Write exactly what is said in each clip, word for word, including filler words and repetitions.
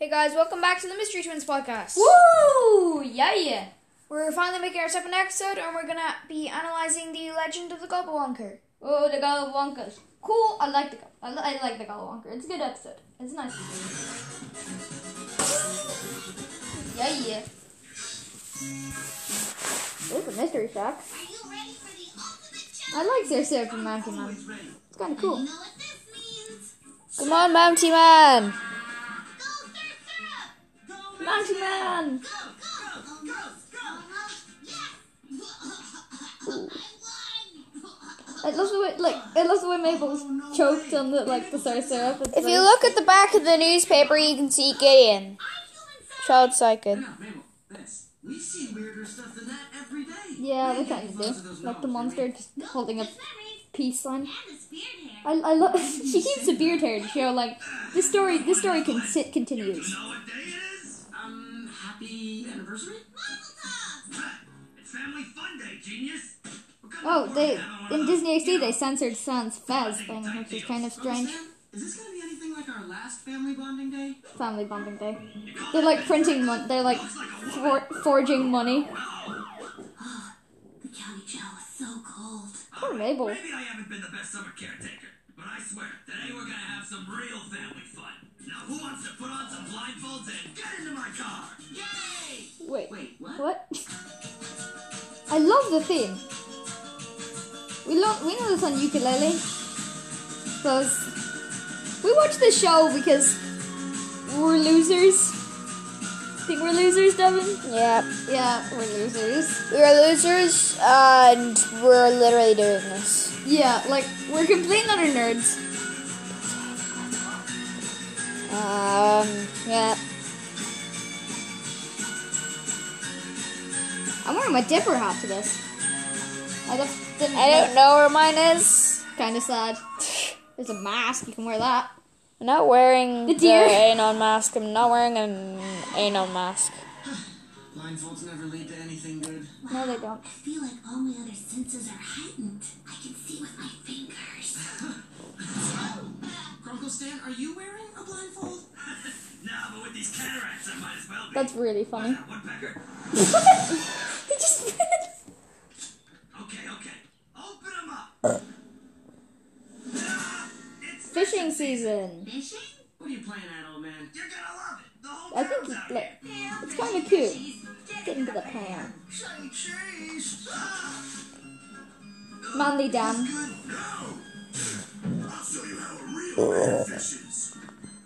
Hey guys, welcome back to the Mystery Twins podcast. Woo! Yeah, yeah. We're finally making our second episode, and we're gonna be analyzing the Legend of the Gobblewonker. Oh, the Gobblewonker's cool. I like the I, li- I like the Gobblewonker. It's a good episode. It's nice. Yeah, yeah. There's a mystery shack. I like their Surfer Monkey Man. It's kind of cool. Come on, Mountie Man! Monkey Man! I love the way, like, I love the way Mabel's choked on the, like, the sour syrup. It's If like, you look at the back of the newspaper, you can see Gideon. Child psychic. We see weirder stuff than that every day. yeah, they kind of do. Like the monster just holding a peace sign. I, I love. She keeps a beard hair to show, like, this story. This story can sit continues. You know what day it is? Um, happy anniversary? It's family fun day, genius. Oh, they in Disney X D they censored Sans Fez thing, which is kind of strange. Is this gonna be anything like our last family bonding day? Family bonding day. They're like printing money. They're like for- forging money. The county jail is so cold. Poor Mabel. Maybe I haven't been the best summer caretaker, but I swear, today we're gonna have some real family fun. Now, who wants to put on some blindfolds and get into my car? Yay! Wait, Wait, what? what? I love the theme. We lo- we know this on ukulele. Because we watch this show because we're losers. Think we're losers, Devin? Yeah, Yeah, we're losers. we're losers, uh, and we're literally doing this. Yeah, like, we're complete utter nerds. Um, yeah. I'm wearing my Dipper hat to this. I just didn't I don't know where mine is. Kind of sad. There's a mask, you can wear that. I'm not wearing The the, deer. Anon mask. I'm not wearing an Anon mask. Blindfolds never lead to anything good. No, they don't. I feel like all my other senses are heightened. I can see with my fingers. Grunkle Stan, are you wearing a blindfold? Nah, but with these cataracts, I might as well be. That's really funny. Woodpecker. He just Okay, okay. Open them up. Ah, it's Fishing season. Fishing? What are you playing at, old man? You're gonna love it. The whole I town's think out it's, like, here. it's kind of cute. Get into the pan. Say cheese. Ah. Manly Dan. Good. No. I'll show you how a real man fishes.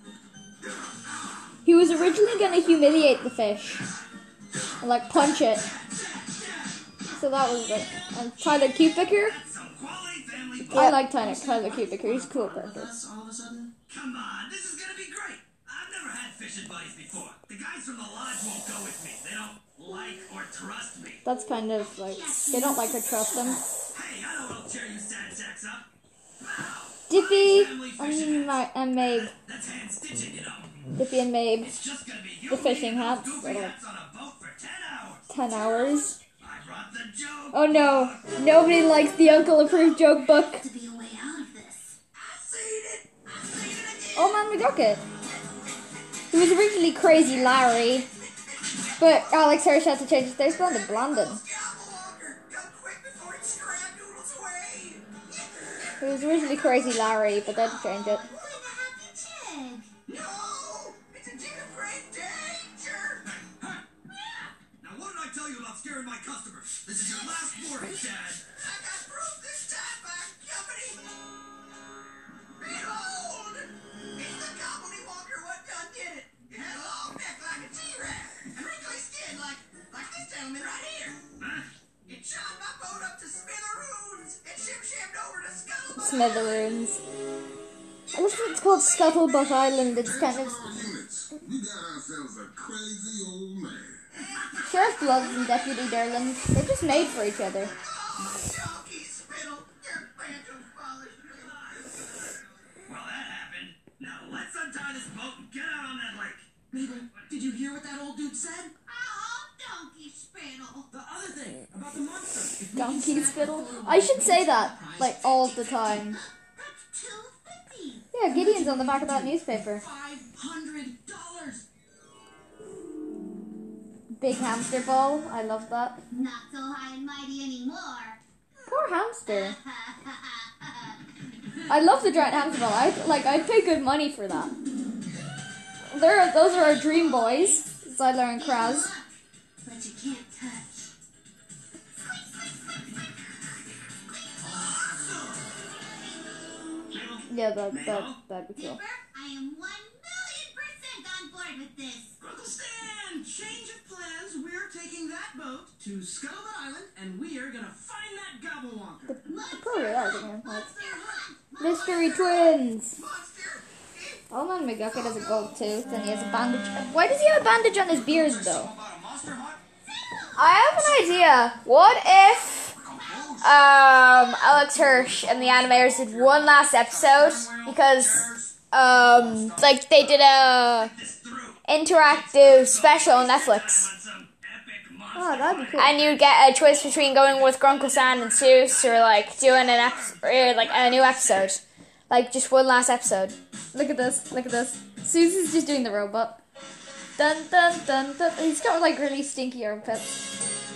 He was originally going to humiliate the fish. And, like, punch it. So that was it. And Tyler Cupicker. Some quality family I like Tyler, Tyler Cupicker. He's a cool character. us all of a sudden? Come on, this is gonna be great. I've never had fishing buddies before. The guys from the lodge won't go with me. They don't like or trust me. That's kind of like, they don't like or trust him. Hey, I know what'll cheer you sad sacks up. Wow. Dippy Family and, fishing Ma- hats. and Mabe. That's hand stitching, you know. Dippy and Mabe. It's just gonna be you The fishing and me and hats those that goofy are- hats on a boat for ten hours. Ten hours. I brought the joke. Oh no, nobody likes the Uncle Approved joke book. To be a way out of this. I seen it. I seen it again. Oh man, we got it. He was originally Crazy Larry, but Alex Hirsch had to change his name spelling to Blandon. Gobblewonker, go quick before it scrap noodles away. He was originally Crazy Larry, but they had to change it. What a happy jig. No! It's a jig of great danger! Hey, now what did I tell you about scaring my customers? This is your last warning, Dad. I got proof this time, my company! Behold! It's the Gobblewonker what done did it! It had a long neck like a T-Rex, and wrinkly skin like, like this gentleman right here. Huh? It shot my boat up to smithereens and shim-shammed over to Scuttlebutt. Smithereens. I love that it's called Scuttlebutt Island. It's kind of Units, we got ourselves a crazy old man. Sheriff Gloves and Deputy Derlin. They're just made for each other. Oh, donkey spittle! Your phantom polished me. Well, that happened. Now let's untie this boat and get out on that lake. Mabel, did you hear what that old dude said? Oh, donkey spittle. The other thing about the monster. If we Donkey can snap spittle. the photo I should say of that, the like, prize, all the time. That's two fifty. Yeah, Gideon's on the back of that newspaper. Five hundred dollars. big hamster ball. I love that. Not so high and mighty anymore. Poor hamster. I love the giant hamster ball. I like. I'd pay good money for that. There, those are our dream boys, Zyler and Kraz. But you can't touch. Yeah, that that that'd be cool. Dipper, I am one million percent on board with this. Uncle Stan, change of plans. We're taking that boat to Scuttlebutt Island, and we are gonna find that Gobblewonker. They probably are gonna like Monster Hunt. mystery twins. Monster! Oh man, McGucket has a gold tooth and he has a bandage. Why does he have a bandage on his beard though? About a monster hunt? I have an idea. What if um, Alex Hirsch and the animators did one last episode because um, like they did a interactive special on Netflix, Oh, that'd be cool. and you'd get a choice between going with Grunkle Sand and Seuss or like doing an ep- or like a new episode, like just one last episode. Look at this. Look at this. Susie's just doing the robot. Dun dun dun dun. He's got like really stinky armpits.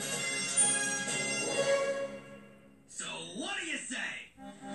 So what do you say?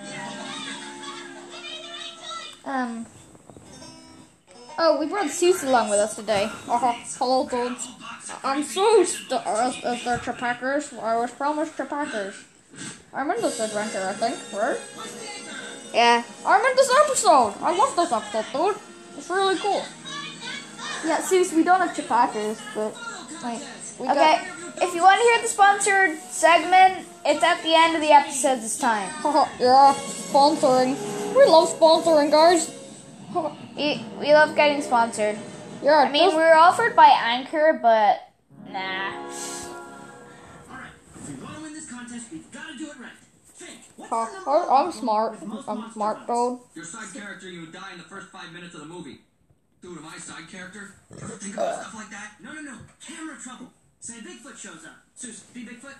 Um. Oh, we brought Seuss along with us today. Uh-huh. Hello, dudes. I'm Seuss, the Earth is the Chippackers. I was promised Chippackers. I'm in this adventure, I think, right? Yeah. I'm in this episode. I love this episode, dude. It's really cool. Yeah, Seuss, we don't have Chippackers, but like, we Okay. got. If you want to hear the sponsored segment, it's at the end of the episode this time. Yeah, sponsoring. We love sponsoring, guys. We we love getting sponsored. Yeah, I mean, we were offered by Anchor, but nah. Alright, if we want to win this contest, we've got to do it right. Think, what's Uh, the number one I'm problem smart. with most I'm monster smart, hunts? dude. Your side character, you would die in the first five minutes of the movie. Dude, my side character? Think about stuff like that? No, no, no. Camera trouble. Say Bigfoot shows up. Sus, be Bigfoot.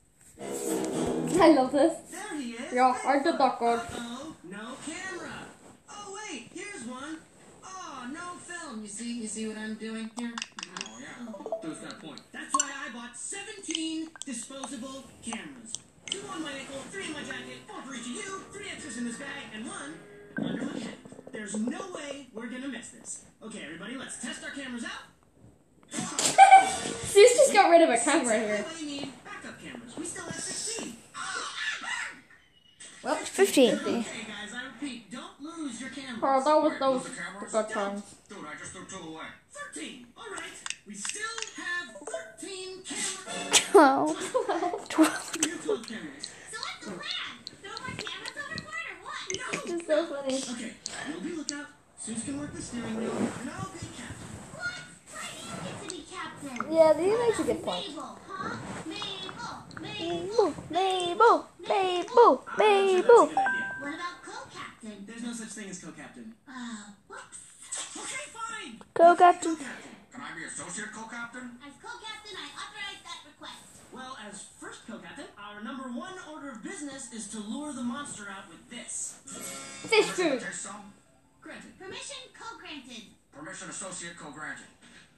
I love this. There he is. Yeah, I did that good. Uh-oh, no camera. Oh, wait, here's one. Oh, no film. You see, you see what I'm doing here? Oh, yeah. Dude's got a point. That's why I bought seventeen disposable cameras. Two on my ankle, three in my jacket, four for each of you, three extras in this bag, and one under my head. There's no way we're gonna miss this. Okay, everybody, let's test our cameras out. Seuss just got rid of a camera here. What do you need? Backup cameras. We still have sixteen. Well, fifteen. Okay, guys, I repeat, don't lose your cameras. Oh, that was Wait, those lose the cameras? good times. Dude, I just threw two away. thirteen. All right. We still have thirteen cameras. Twelve. Twelve. New twelve cameras. So what's the plan? Throw more cameras overboard or what? No. It's so funny. Okay, you'll be lookout. Sus can work the steering wheel, and I'll be captain. What? Why do you get to be captain? Yeah, he makes a good point. Mabel, huh? Mabel, Mabel, Mabel. Mabel, Mabel, I'm not sure that's a Mabel. good idea. What about co-captain? There's no such thing as co-captain. Uh, whoops. Okay, fine. Co-captain. Co-captain. Can I be associate co-captain? As co-captain, I authorize that request. Well, as first co-captain, our number one order of business is to lure the monster out with this. Fish food. Taste some? Granted. Permission co-granted. Permission associate co-granted.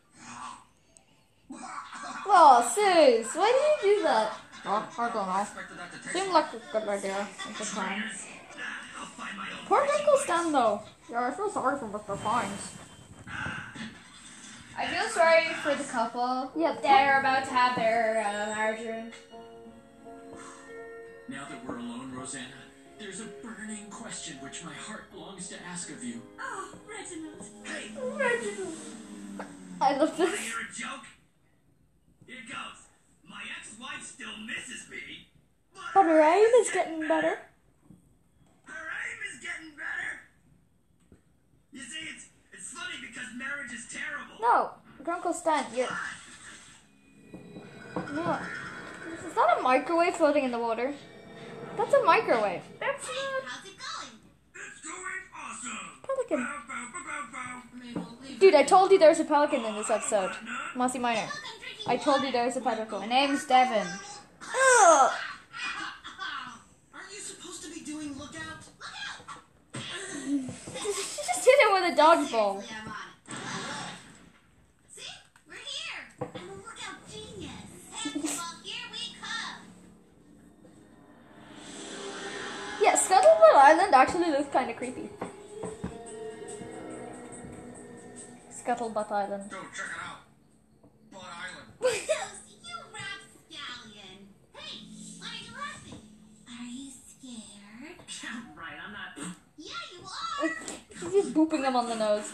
Oh, Seuss, why did you do that? Oh, I don't I know. expected that to taste Seemed like a good idea at the time. I'll find my own. Poor Uncle Stan though. Yeah, I feel sorry for Mister Fines. I feel sorry for the couple. Yeah, They're about to have their uh, marriage room. Now that we're alone, Rosanna, there's a burning question which my heart longs to ask of you. Oh, Reginald. Hey, I love wanna this. hear a joke? Here goes. My ex-wife still misses me, but But her aim is getting better. her aim is getting better. You see, it's it's funny because marriage is terrible. No, Uncle Stan, you're. No. Is that a microwave floating in the water? That's a microwave. That's not How's it going? It's going awesome. pelican. Bow, bow, bow, bow, bow. Mabel, leave Dude, I her. told you there was a pelican in this episode. No. Mossy Minor. Look, I'm drinking I told you water. there was a pelican. My name's Devin. Ugh. Aren't you supposed to be doing lookout? Look out! She just hit it with a dodgeball. Seriously, I'm on it. See? We're here. I'm a lookout actually looks kind of creepy. Scuttlebutt Island. Go check it out. Butt Island. Zeus, you rapscallion. Hey, why are you laughing? Are you scared? Yeah, right, I'm not. Yeah, you are. She's just booping him on the nose.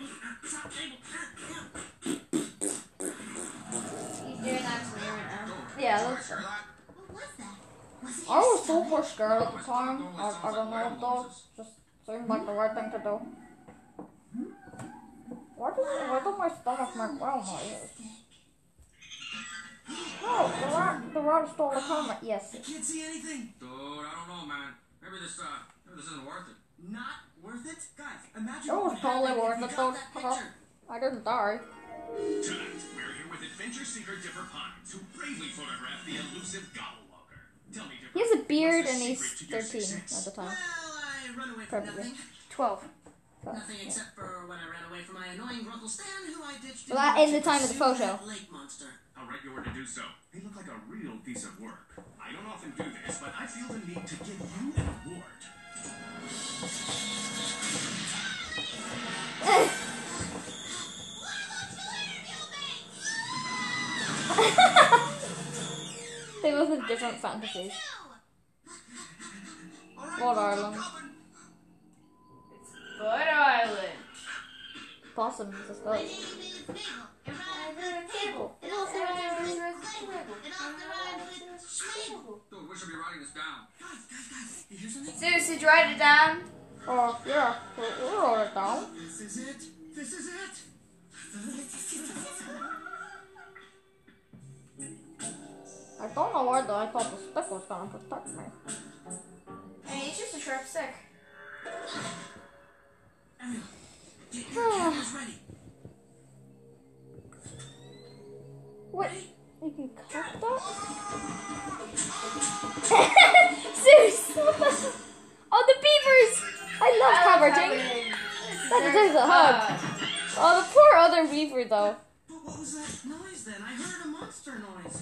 He's doing that to me right now. Yeah, Did I that's hear that? What was that? Was it I your was son? super scared at the time. I, I don't know though. Just seemed like the right thing to do. Why does why does my stomach make well noises? Oh, the rat the rat stole the camera. Yes. Can't see anything. Dude, I don't know, man. Maybe this, uh, maybe this isn't worth it. Not worth it? Guys, imagine It what was would totally happen worth if it you though. got that picture. I didn't die. Tonight, we're here with adventure seeker Dipper Pines, who bravely photographed the elusive Gobblewalker. Tell me, Dipper, He has a beard what's and the he's secret to your thirteen success? at the Well, time. I run away from Probably. nothing. Twelve. Nothing except for when I ran away from my annoying Grunkle Stan, who I ditched Well, that in the time of the pursue photo. that lake monster. I'll write your word to do so. They look like a real piece of work. I don't often do this, but I feel the need to give you an award. They both have different fantasies. What Ireland? Butt Island. Possums, I My suppose. name is Mabel. It rhymes with table. It also rhymes with Claypool. It also rhymes with Schmable. Dude, we should be writing this down. Guys, guys, guys, you hear something? Zeus, did you write it down? Oh, yeah. We, we wrote it down. This is it. This is it. I don't know why though. I thought the stick was gonna protect me. I mean, it's just a sharp stick. Ariel, get your cameras ready. What? You can cut that? Zeus! What the? Oh, the beavers! I love caverting. That deserves a hug. Oh, the poor other beaver though. But what was that noise then? I heard a monster noise.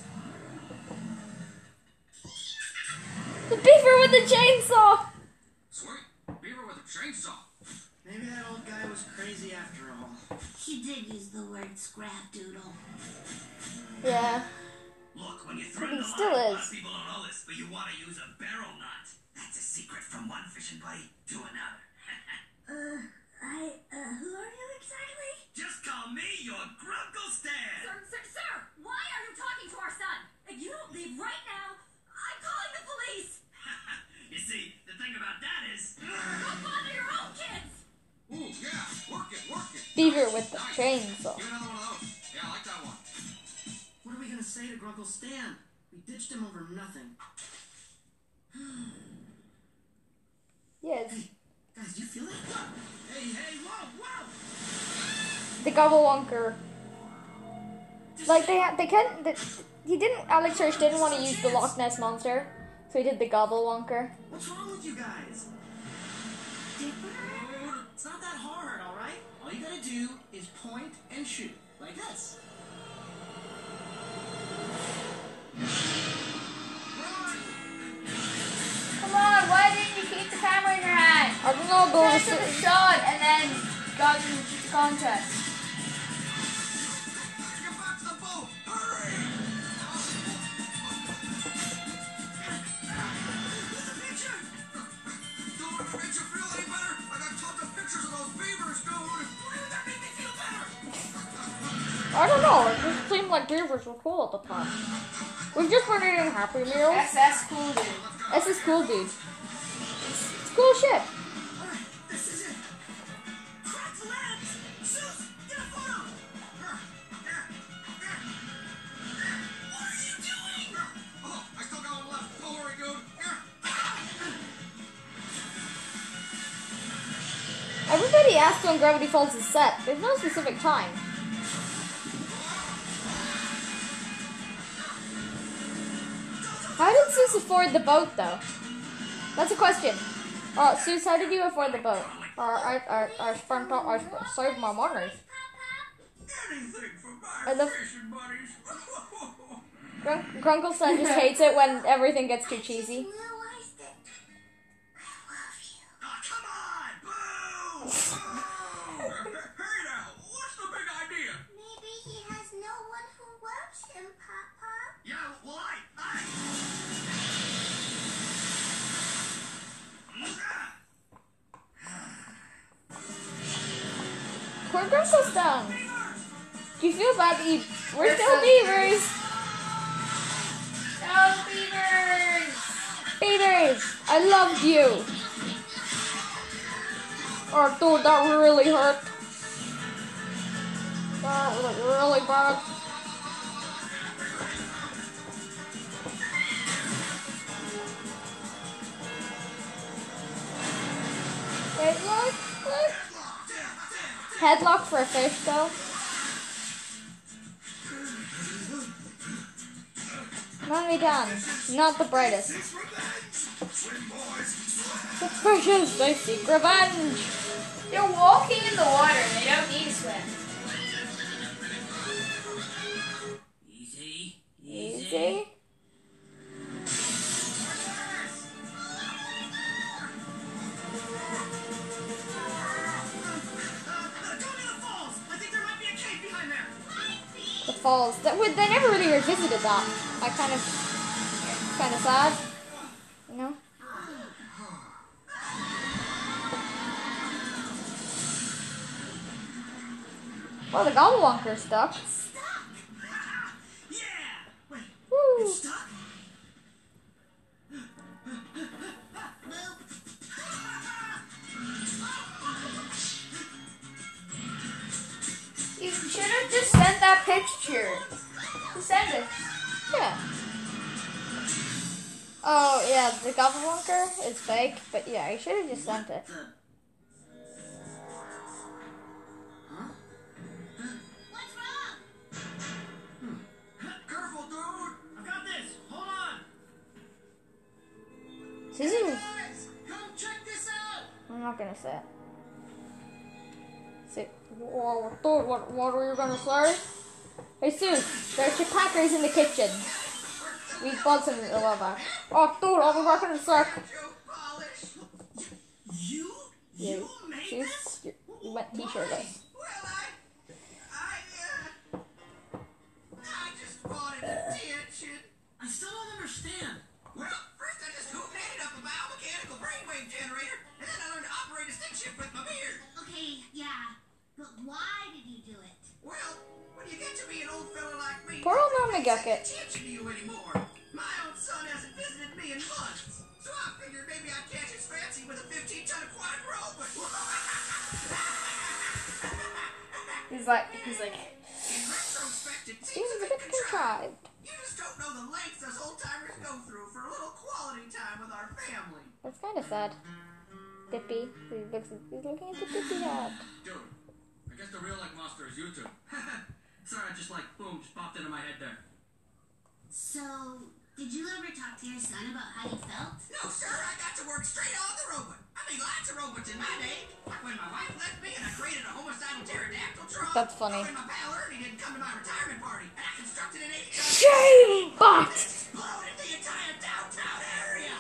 The beaver with the chainsaw! Sweet. Beaver with a chainsaw. Maybe that old guy was crazy after all. He did use the word scrap doodle. Yeah. Look, when you But threaten he the still line, a lot is. of people don't know this, but you want to use a barrel nut. That's a secret from one fishing buddy to another. Uh, I, uh, who are you exactly? Just call me your Grunkle Stan. Sir, sir, sir, why are you talking to our son? If you don't leave right now, I'm calling the police. You see, the thing about that is, Go bother your own kids. Ooh, yeah. Work it, work it. Beaver with the Nice. chainsaw. Give me another one of those. Yeah, I like that one. What are we gonna say to Grunkle Stan? We ditched him over nothing. Yes. Guys, you feel it? Hey, hey, whoa, whoa! The Gobblewonker. Like they had, they can't. They, he didn't. Alex Hirsch didn't want to use the Loch Ness monster, so he did the Gobblewonker. What's wrong with you guys? Dipper? It's not that hard, alright? All you gotta do is point and shoot. Like this. Come on, why didn't you keep the camera in your hand? I don't know, but Just took a shot and then got into the contest. Get back to the boat. Hurry. Picture! Dude, if it makes you feel any better, I got tons of pictures of those beavers, dude. Why would that make me feel better? I don't know. It just seemed like beavers were cool at the time. We've just been eating Happy Meals. S S cool dude. This is cool, dude. It's cool shit. Alright, this is it. Crack the lens! Zeus, get a photo! What are you doing? Oh, I still got one left. Don't worry, dude. Everybody asks when Gravity Falls is set. There's no specific time. How did Zeus afford the boat, though? That's a question. Uh, Zeus, how did you afford the boat? Or I, I, I spent, I sp- saved my money. Anything for my I love- fishing buddies. Grun- Grunkleson just hates it when everything gets too cheesy. Realized it. I love you. Oh, we're Grunkle's done. Do you feel bad that you... We're, We're still still beavers. No beavers! Beavers, I loved you. Oh, dude, that really hurt. That was like really bad. Wait, look, look. Headlock for a fish, though. Mommy done. Not the brightest. Suspicious. They seek revenge. They're walking in the water. They don't need to swim. Easy. Easy. The falls. That would they never really revisited that. I kind of kind of sad. You know? Well, the Gobblewonker's stuck. Yeah! Wait, Woo. it's stuck? You should have just sent that picture. Just send it. Yeah. Oh yeah, the Gobblewonker is fake, but yeah, I should have just sent it. What's wrong? Careful, dude! I've got this! Hold on! Susie, Guys, come check this out! I'm not gonna say it. Say, whoa, dude, what, what were you gonna say? Hey Sus, there's chipacas in the kitchen. We bought some in the lava. Oh, dude, I'll be back in a sec. Joe Polish! You? Yeah, You made Sus, this? you went t-shirtless. Well, I... I, uh... I just wanted attention. I still don't understand. Well, first I just hooted up a biomechanical brainwave generator, and then I learned to operate a stick shift with my beard. Okay, yeah. But why did you do it? Well, when you get to be an old fella like me, Poor old nobody Mama pays Gucket. attention to you anymore. My own son hasn't visited me in months, so I figured maybe I'd catch his fancy with a fifteen ton aquatic robot. He's like, he's like, In retrospect, it Seems seems a bit contrived. You just don't know the lengths us old timers go through for a little quality time with our family. That's kind of sad. Dippy, he looks, he's looking at the Dippy hat. Dude, I guess the real like monster is you two. Sorry, I just like, boom, just popped into my head there. So, did you ever talk to your son about how you felt? No, sir, I got to work straight on the robot. I mean, lots of robots in my day. Like when my wife left me and I created a homicidal pterodactyl truck. That's funny. Or when my pal Ernie didn't come to my retirement party and I constructed an eight ton Shame bot! exploded the entire downtown area.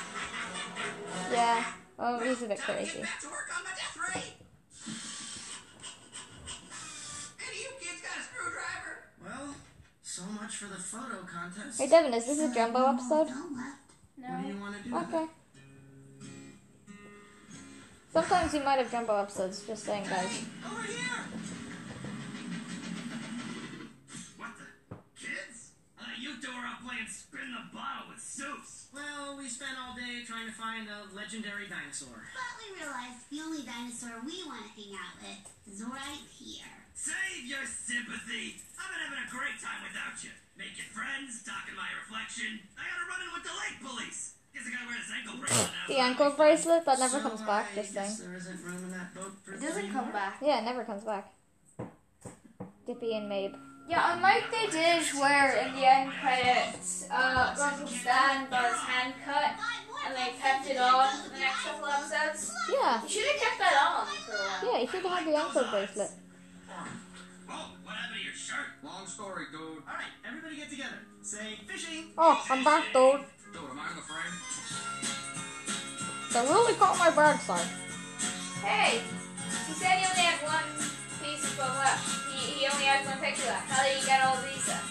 Yeah. Oh, he's a bit Time to crazy. get back to work on my death ray. Any of you kids got a screwdriver? Well, so much for the photo contest. Hey Devin, is this a Jumbo episode? No left. What do you want to do? with Okay. Sometimes we might have Jumbo episodes, just saying, guys. Over here. What the? Kids? Uh, you two are out playing spin the bottle with Zeus. Well, we spent all day trying to find a legendary dinosaur. But we realized the only dinosaur we want to hang out with is right here. Save your sympathy. I've been having a great time without you. Making friends, talking my reflection. I gotta run in with the lake police. Guess I gotta wear this ankle bracelet now. The ankle bracelet, that never So comes back, I just guess saying. there isn't room in that boat for it doesn't three come more? back. Yeah, it never comes back. Dippy and Mabe. Yeah, unlike they did where in the end credits, uh, Russell Stan got his hand cut and they kept it on for the next couple episodes. Yeah, You should have kept that on for a while. yeah, you should have had the ankle bracelet. Oh, what happened to your shirt? Long story, dude. All right, everybody get together. Say fishing. Oh, I'm back, dude. Dude, am I in the frame? They really caught my backside. Hey, he said he only had one piece of phone left. He, he only has one picture left. How did he get all these then?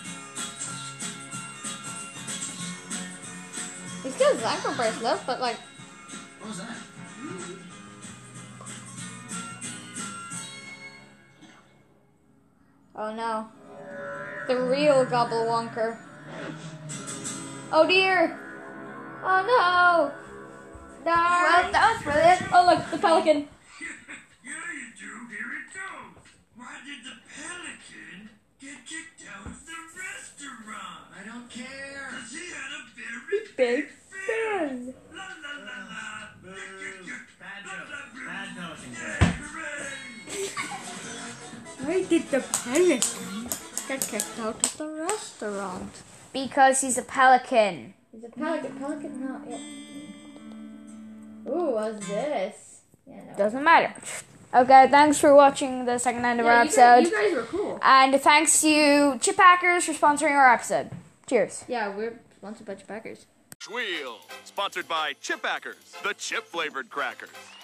He still has his ankle bracelet, but like, What was that? Oh no. The real Gobblewonker. Oh dear. Oh no. No. Well, that was brilliant. Oh look, the pelican. Yeah, you do. Here it goes. Why did the pelican get kicked out of the restaurant? I don't care. Cause he had a very Big fan. La la la la. Boo. Bad La, la, joke. boo. Bad nosing. Yay, hooray. Why did the pelican get kicked out of the restaurant? Because he's a pelican. Is a pelican? Pelican? No, yeah. Ooh, what's this? Yeah, no. Doesn't matter. Okay, thanks for watching the second end of our Yeah, you episode. guys, you guys were cool. And thanks to Chip Hackers for sponsoring our episode. Cheers. Yeah, we're sponsored by Chip Hackers. Schweel, sponsored by Chip Hackers, the chip-flavored crackers.